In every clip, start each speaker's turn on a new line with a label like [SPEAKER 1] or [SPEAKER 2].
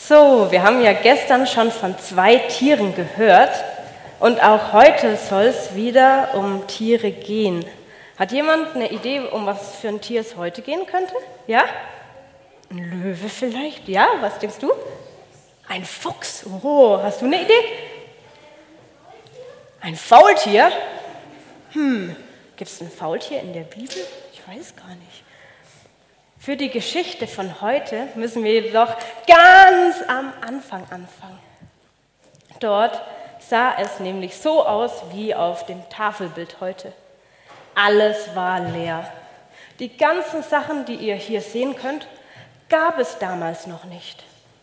[SPEAKER 1] So, wir haben ja gestern schon von 2 Tieren gehört und auch heute soll es wieder um Tiere gehen. Hat jemand eine Idee, um was für ein Tier es heute gehen könnte? Ja? Ein Löwe vielleicht? Ja, was denkst du? Ein Fuchs. Oh, hast du eine Idee? Ein Faultier? Gibt es ein Faultier in der Bibel? Ich weiß gar nicht. Für die Geschichte von heute müssen wir jedoch ganz am Anfang anfangen. Dort sah es nämlich so aus wie auf dem Tafelbild heute. Alles war leer. Die ganzen Sachen, die ihr hier sehen könnt, gab es damals noch nicht.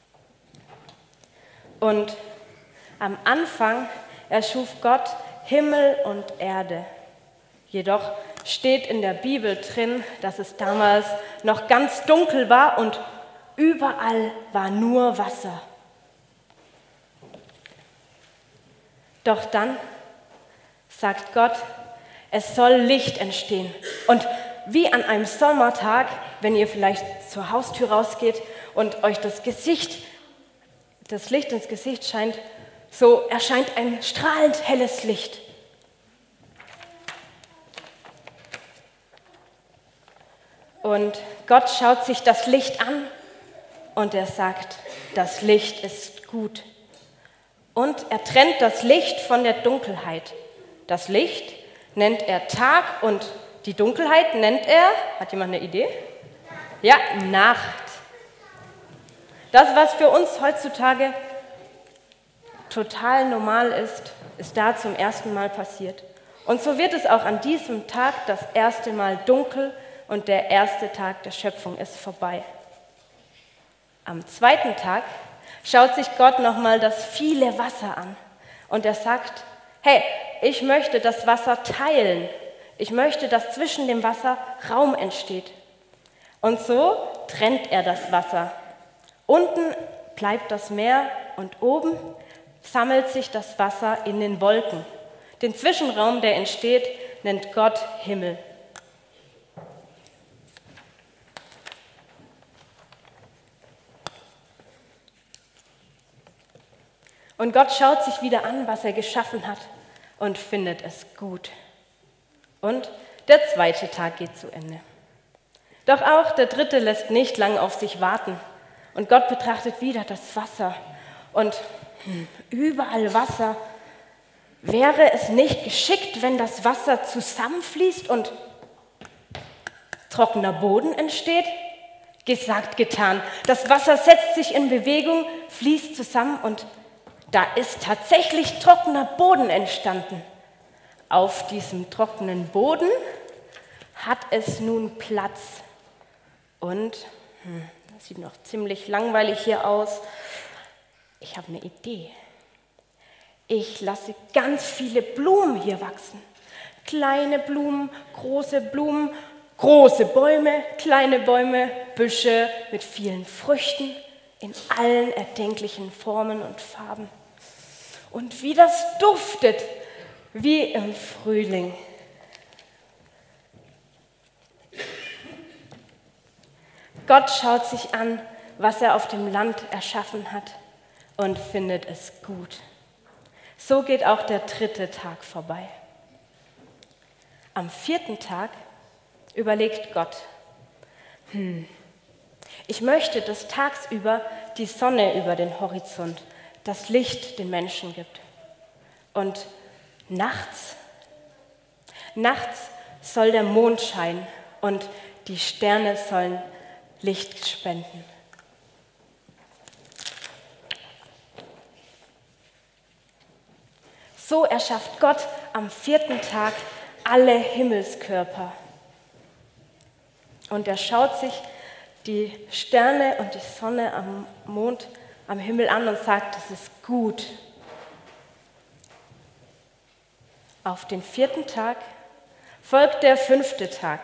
[SPEAKER 1] Und am Anfang erschuf Gott Himmel und Erde. Jedoch steht in der Bibel drin, dass es damals noch ganz dunkel war und überall war nur Wasser. Doch dann sagt Gott, es soll Licht entstehen. Und wie an einem Sommertag, wenn ihr vielleicht zur Haustür rausgeht und euch das Licht ins Gesicht scheint, so erscheint ein strahlend helles Licht. Und Gott schaut sich das Licht an und er sagt, das Licht ist gut. Und er trennt das Licht von der Dunkelheit. Das Licht nennt er Tag und die Dunkelheit nennt er, hat jemand eine Idee? Ja, Nacht. Das, was für uns heutzutage total normal ist, ist da zum ersten Mal passiert. Und so wird es auch an diesem Tag das erste Mal dunkel und der erste Tag der Schöpfung ist vorbei. Am zweiten Tag schaut sich Gott nochmal das viele Wasser an und er sagt, hey, ich möchte das Wasser teilen. Ich möchte, dass zwischen dem Wasser Raum entsteht. Und so trennt er das Wasser. Unten bleibt das Meer und oben sammelt sich das Wasser in den Wolken. Den Zwischenraum, der entsteht, nennt Gott Himmel. Und Gott schaut sich wieder an, was er geschaffen hat und findet es gut. Und der zweite Tag geht zu Ende. Doch auch der dritte lässt nicht lange auf sich warten. Und Gott betrachtet wieder das Wasser. Und überall Wasser. Wäre es nicht geschickt, wenn das Wasser zusammenfließt und trockener Boden entsteht? Gesagt, getan. Das Wasser setzt sich in Bewegung, fließt zusammen und da ist tatsächlich trockener Boden entstanden. Auf diesem trockenen Boden hat es nun Platz. Und, das sieht noch ziemlich langweilig hier aus. Ich habe eine Idee. Ich lasse ganz viele Blumen hier wachsen. Kleine Blumen, große Bäume, kleine Bäume, Büsche mit vielen Früchten in allen erdenklichen Formen und Farben. Und wie das duftet, wie im Frühling. Gott schaut sich an, was er auf dem Land erschaffen hat und findet es gut. So geht auch der dritte Tag vorbei. Am vierten Tag überlegt Gott, ich möchte, dass tagsüber die Sonne über den Horizont das Licht den Menschen gibt. Und nachts soll der Mond scheinen und die Sterne sollen Licht spenden. So erschafft Gott am vierten Tag alle Himmelskörper. Und er schaut sich die Sterne und die Sonne am Mond, am Himmel an und sagt, das ist gut. Auf den vierten Tag folgt der fünfte Tag.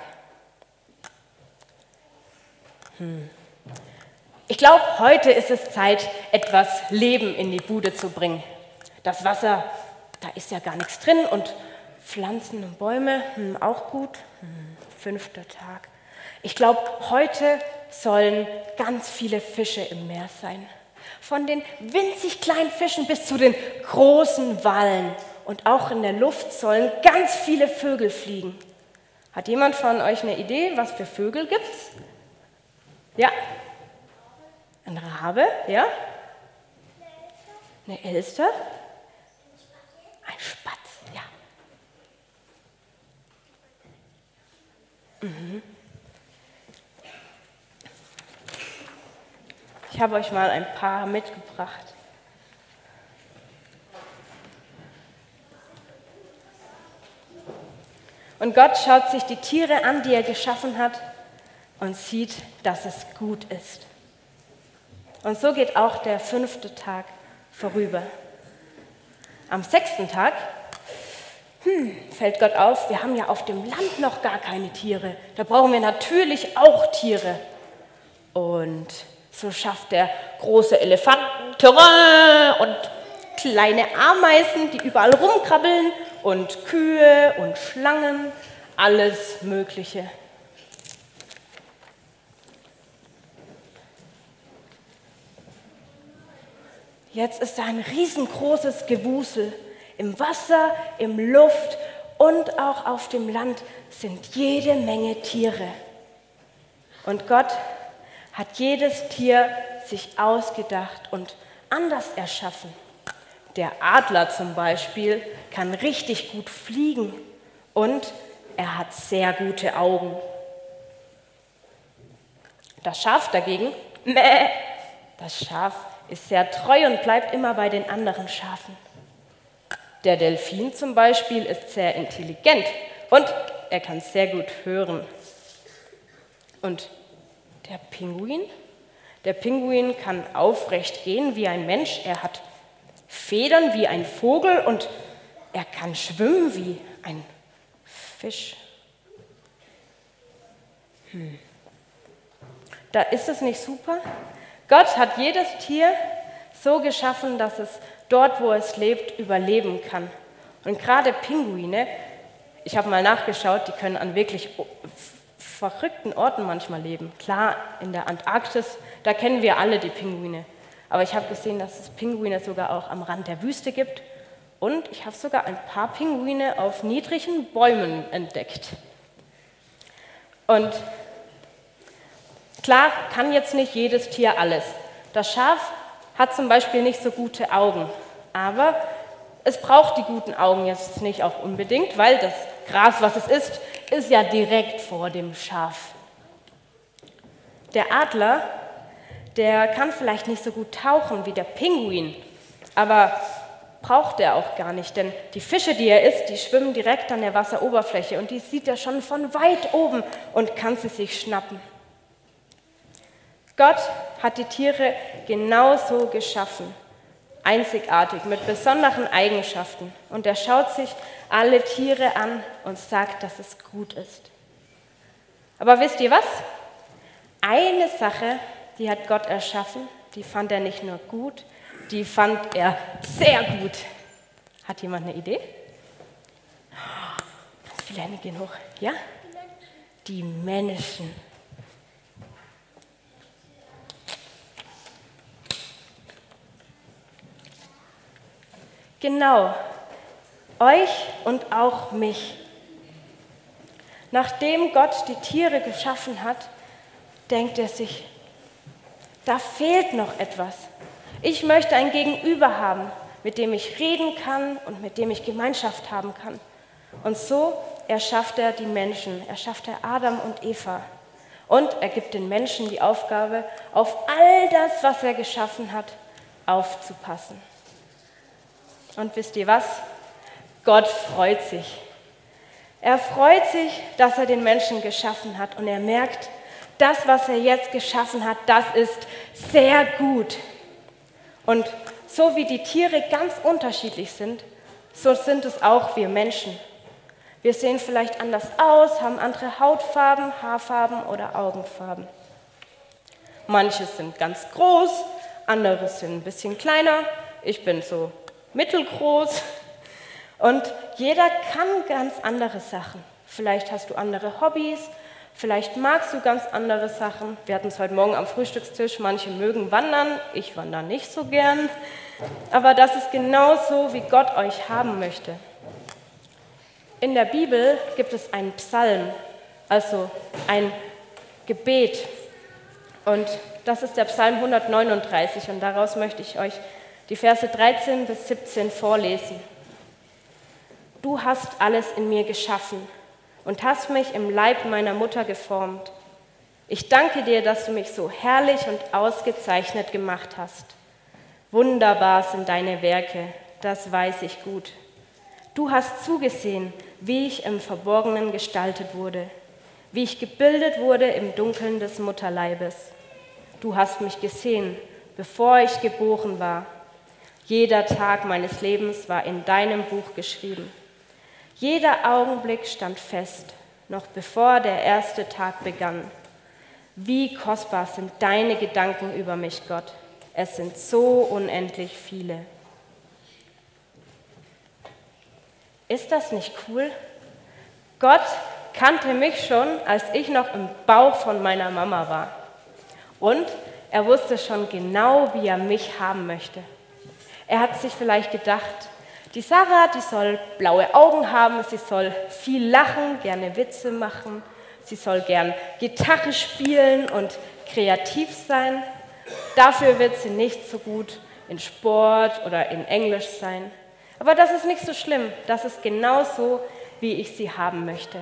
[SPEAKER 1] Ich glaube, heute ist es Zeit, etwas Leben in die Bude zu bringen. Das Wasser, da ist ja gar nichts drin und Pflanzen und Bäume, auch gut. Fünfter Tag. Ich glaube, heute sollen ganz viele Fische im Meer sein. Von den winzig kleinen Fischen bis zu den großen Walen. Und auch in der Luft sollen ganz viele Vögel fliegen. Hat jemand von euch eine Idee, was für Vögel gibt's? Ja? Ein Rabe, ja? Eine Elster? Ein Spatz, ja. Ich habe euch mal ein paar mitgebracht. Und Gott schaut sich die Tiere an, die er geschaffen hat, und sieht, dass es gut ist. Und so geht auch der 5. Tag vorüber. Am 6. Tag fällt Gott auf, wir haben ja auf dem Land noch gar keine Tiere. Da brauchen wir natürlich auch Tiere. Und so schafft er große Elefanten, Terrain und kleine Ameisen, die überall rumkrabbeln und Kühe und Schlangen, alles Mögliche. Jetzt ist da ein riesengroßes Gewusel. Im Wasser, im Luft und auch auf dem Land sind jede Menge Tiere. Und Gott hat jedes Tier sich ausgedacht und anders erschaffen. Der Adler zum Beispiel kann richtig gut fliegen und er hat sehr gute Augen. Das Schaf dagegen, das Schaf ist sehr treu und bleibt immer bei den anderen Schafen. Der Delfin zum Beispiel ist sehr intelligent und er kann sehr gut hören. Und der Pinguin? Der Pinguin kann aufrecht gehen wie ein Mensch. Er hat Federn wie ein Vogel und er kann schwimmen wie ein Fisch. Da ist es nicht super? Gott hat jedes Tier so geschaffen, dass es dort, wo es lebt, überleben kann. Und gerade Pinguine, ich habe mal nachgeschaut, die können an wirklich verrückten Orten manchmal leben. Klar, in der Antarktis, da kennen wir alle die Pinguine. Aber ich habe gesehen, dass es Pinguine sogar auch am Rand der Wüste gibt. Und ich habe sogar ein paar Pinguine auf niedrigen Bäumen entdeckt. Und klar, kann jetzt nicht jedes Tier alles. Das Schaf hat zum Beispiel nicht so gute Augen. Aber es braucht die guten Augen jetzt nicht auch unbedingt, weil das Gras, was es isst, ist ja direkt vor dem Schaf. Der Adler, der kann vielleicht nicht so gut tauchen wie der Pinguin, aber braucht er auch gar nicht, denn die Fische, die er isst, die schwimmen direkt an der Wasseroberfläche und die sieht er schon von weit oben und kann sie sich schnappen. Gott hat die Tiere genauso geschaffen, einzigartig, mit besonderen Eigenschaften. Und er schaut sich alle Tiere an und sagt, dass es gut ist. Aber wisst ihr was? Eine Sache, die hat Gott erschaffen, die fand er nicht nur gut, die fand er sehr gut. Hat jemand eine Idee? Ganz viele Hände gehen hoch. Ja? Die Menschen. Genau, euch und auch mich. Nachdem Gott die Tiere geschaffen hat, denkt er sich, da fehlt noch etwas. Ich möchte ein Gegenüber haben, mit dem ich reden kann und mit dem ich Gemeinschaft haben kann. Und so erschafft er die Menschen, erschafft er Adam und Eva. Und er gibt den Menschen die Aufgabe, auf all das, was er geschaffen hat, aufzupassen. Und wisst ihr was? Gott freut sich. Er freut sich, dass er den Menschen geschaffen hat und er merkt, das, was er jetzt geschaffen hat, das ist sehr gut. Und so wie die Tiere ganz unterschiedlich sind, so sind es auch wir Menschen. Wir sehen vielleicht anders aus, haben andere Hautfarben, Haarfarben oder Augenfarben. Manche sind ganz groß, andere sind ein bisschen kleiner. Ich bin so mittelgroß. Und jeder kann ganz andere Sachen. Vielleicht hast du andere Hobbys, Vielleicht magst du ganz andere Sachen. Wir hatten es heute Morgen am Frühstückstisch. Manche mögen wandern, ich wandere nicht so gern. Aber das ist genauso, wie Gott euch haben möchte. In der Bibel gibt es einen Psalm, also ein Gebet. Und das ist der Psalm 139 und daraus möchte ich euch die Verse 13 bis 17 vorlesen. Du hast alles in mir geschaffen und hast mich im Leib meiner Mutter geformt. Ich danke dir, dass du mich so herrlich und ausgezeichnet gemacht hast. Wunderbar sind deine Werke, das weiß ich gut. Du hast zugesehen, wie ich im Verborgenen gestaltet wurde, wie ich gebildet wurde im Dunkeln des Mutterleibes. Du hast mich gesehen, bevor ich geboren war. Jeder Tag meines Lebens war in deinem Buch geschrieben. Jeder Augenblick stand fest, noch bevor der erste Tag begann. Wie kostbar sind deine Gedanken über mich, Gott. Es sind so unendlich viele. Ist das nicht cool? Gott kannte mich schon, als ich noch im Bauch von meiner Mama war. Und er wusste schon genau, wie er mich haben möchte. Er hat sich vielleicht gedacht, die Sarah, die soll blaue Augen haben, sie soll viel lachen, gerne Witze machen, sie soll gern Gitarre spielen und kreativ sein. Dafür wird sie nicht so gut in Sport oder in Englisch sein. Aber das ist nicht so schlimm, das ist genauso, wie ich sie haben möchte.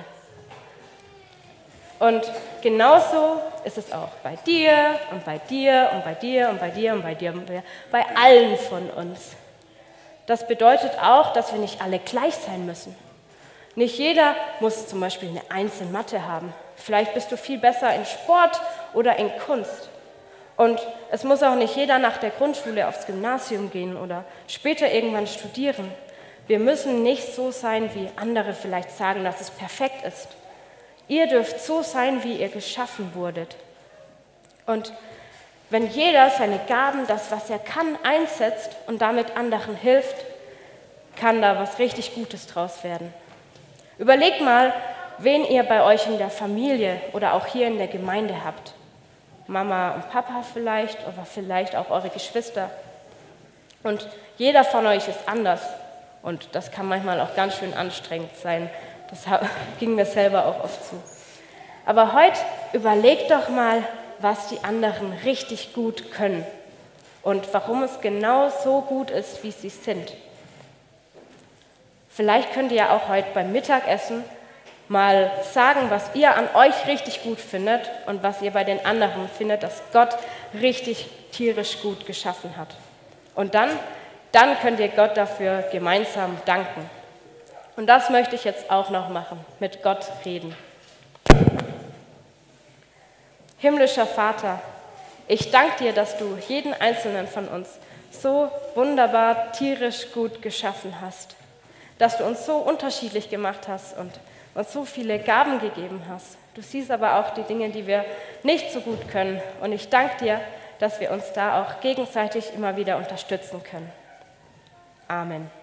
[SPEAKER 1] Und genauso ist es auch bei dir und bei dir und bei dir und bei dir und bei dir und bei allen von uns. Das bedeutet auch, dass wir nicht alle gleich sein müssen. Nicht jeder muss zum Beispiel eine 1 in Mathe haben. Vielleicht bist du viel besser in Sport oder in Kunst. Und es muss auch nicht jeder nach der Grundschule aufs Gymnasium gehen oder später irgendwann studieren. Wir müssen nicht so sein, wie andere vielleicht sagen, dass es perfekt ist. Ihr dürft so sein, wie ihr geschaffen wurdet. Und wenn jeder seine Gaben, das, was er kann, einsetzt und damit anderen hilft, kann da was richtig Gutes draus werden. Überlegt mal, wen ihr bei euch in der Familie oder auch hier in der Gemeinde habt. Mama und Papa vielleicht, oder vielleicht auch eure Geschwister. Und jeder von euch ist anders. Und das kann manchmal auch ganz schön anstrengend sein. Das ging mir selber auch oft zu. Aber heute überlegt doch mal, was die anderen richtig gut können und warum es genau so gut ist, wie sie sind. Vielleicht könnt ihr ja auch heute beim Mittagessen mal sagen, was ihr an euch richtig gut findet und was ihr bei den anderen findet, dass Gott richtig tierisch gut geschaffen hat. Und dann könnt ihr Gott dafür gemeinsam danken. Und das möchte ich jetzt auch noch machen, mit Gott reden. Himmlischer Vater, ich danke dir, dass du jeden einzelnen von uns so wunderbar tierisch gut geschaffen hast, dass du uns so unterschiedlich gemacht hast und uns so viele Gaben gegeben hast. Du siehst aber auch die Dinge, die wir nicht so gut können. Und ich danke dir, dass wir uns da auch gegenseitig immer wieder unterstützen können. Amen.